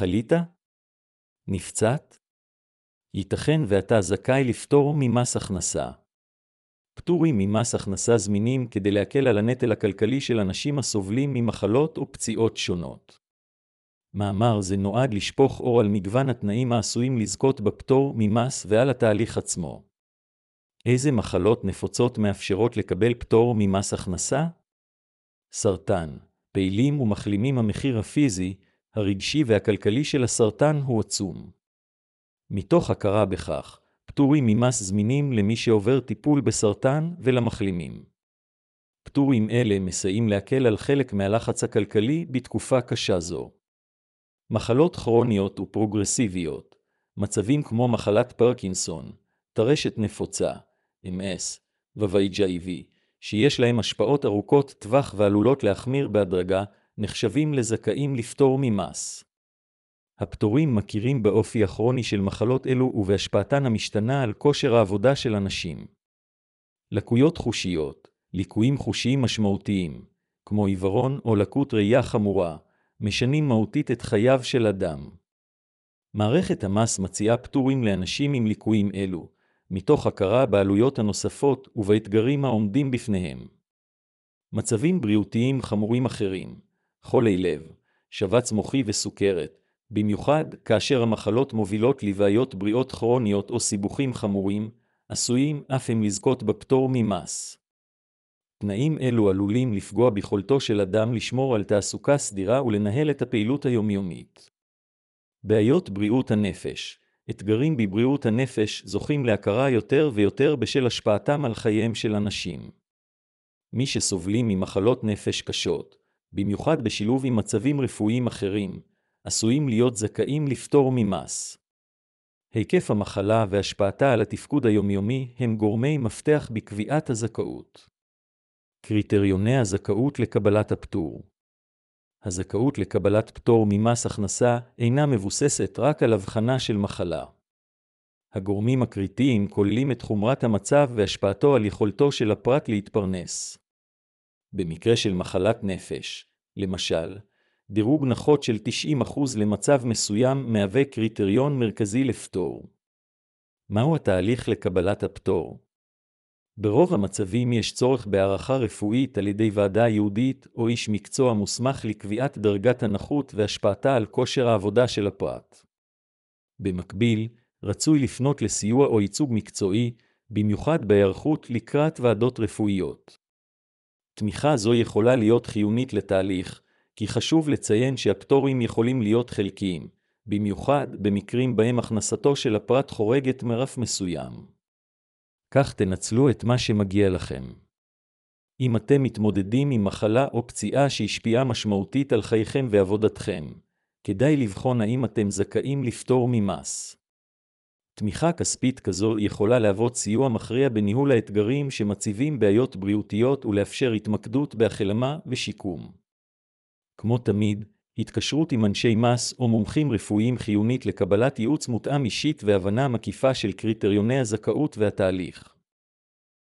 חלית? נפצעת? ייתכן ואתה זכאי לפטור ממס הכנסה. פטורים ממס הכנסה זמינים כדי להקל על הנטל הכלכלי של אנשים הסובלים ממחלות או פציעות שונות. מאמר זה נועד לשפוך אור על מגוון התנאים העשויים לזכות בפטור ממס ועל התהליך עצמו. איזה מחלות נפוצות מאפשרות לקבל פטור ממס הכנסה? סרטן. פעילים ומחלימים. המחיר הפיזי, הרגשי והכלכלי של הסרטן הוא עצום. מתוך הכרה בכך, פטורים ממס זמינים למי שעובר טיפול בסרטן ולמחלימים. פטורים אלה מסייעים להקל על חלק מהלחץ הכלכלי בתקופה קשה זו. מחלות כרוניות ופרוגרסיביות, מצבים כמו מחלת פרקינסון, טרשת נפוצה, MS, ו-HIV, שיש להם השפעות ארוכות טווח ועלולות להחמיר בהדרגה, נחשבים לזכאים לפטור ממס. הפטורים מכירים באופי הכרוני של מחלות אלו ובהשפעתן המשתנה על כושר העבודה של אנשים. לקויות חושיות, ליקויים חושיים משמעותיים, כמו עיוורון או לקות ראייה חמורה, משנים מהותית את חייו של אדם. מערכת המס מציעה פטורים לאנשים עם ליקויים אלו, מתוך הכרה בעלויות הנוספות ובאתגרים העומדים בפניהם. מצבים בריאותיים חמורים אחרים, חולי לב, שבץ מוחי וסוכרת, במיוחד כאשר המחלות מובילות לבעיות בריאות כרוניות או סיבוכים חמורים, עשויים אף הם לזכות בפטור ממס. תנאים אלו עלולים לפגוע ביכולתו של אדם לשמור על תעסוקה סדירה ולנהל את הפעילות היומיומית. בעיות בריאות הנפש. אתגרים בבריאות הנפש זוכים להכרה יותר ויותר בשל השפעתם על חייהם של אנשים. מי שסובלים ממחלות נפש קשות, במיוחד בשילוב עם מצבים רפואיים אחרים, עשויים להיות זכאים לפטור ממס. היקף המחלה והשפעתה על התפקוד היומיומי הם גורמי מפתח בקביעת הזכאות. קריטריוני הזכאות לקבלת הפטור. הזכאות לקבלת פטור ממס הכנסה אינה מבוססת רק על הבחנה של מחלה. הגורמים הקריטיים כוללים את חומרת המצב והשפעתו על יכולתו של הפרט להתפרנס. במקרה של מחלת נפש, למשל, דירוג נחות של 90% למצב מסוים מהווה קריטריון מרכזי לפטור. מהו התהליך לקבלת הפטור? ברוב המצבים יש צורך בהערכה רפואית על ידי ועדה ייעודית או איש מקצוע מוסמך לקביעת דרגת הנכות והשפעתה על כושר העבודה של הפרט. במקביל, רצוי לפנות לסיוע או ייצוג מקצועי, במיוחד בהיערכות לקראת ועדות רפואיות. תמיכה זו יכולה להיות חיונית לתהליך, כי חשוב לציין שהפטורים יכולים להיות חלקיים, במיוחד במקרים בהם הכנסתו של הפרט חורגת מרף מסוים. כך תנצלו את מה שמגיע לכם. אם אתם מתמודדים עם מחלה או פציעה שהשפיעה משמעותית על חייכם ועבודתכם, כדאי לבחון האם אתם זכאים לפטור ממס. תמיכה כספית כזו יכולה להוות סיוע מכריע בניהול האתגרים שמציבים בעיות בריאותיות ולאפשר התמקדות בהחלמה ושיקום. כמו תמיד, התקשרות עם אנשי מס או מומחים רפואיים חיונית לקבלת ייעוץ מותאם אישית והבנה מקיפה של קריטריוני הזכאות והתהליך.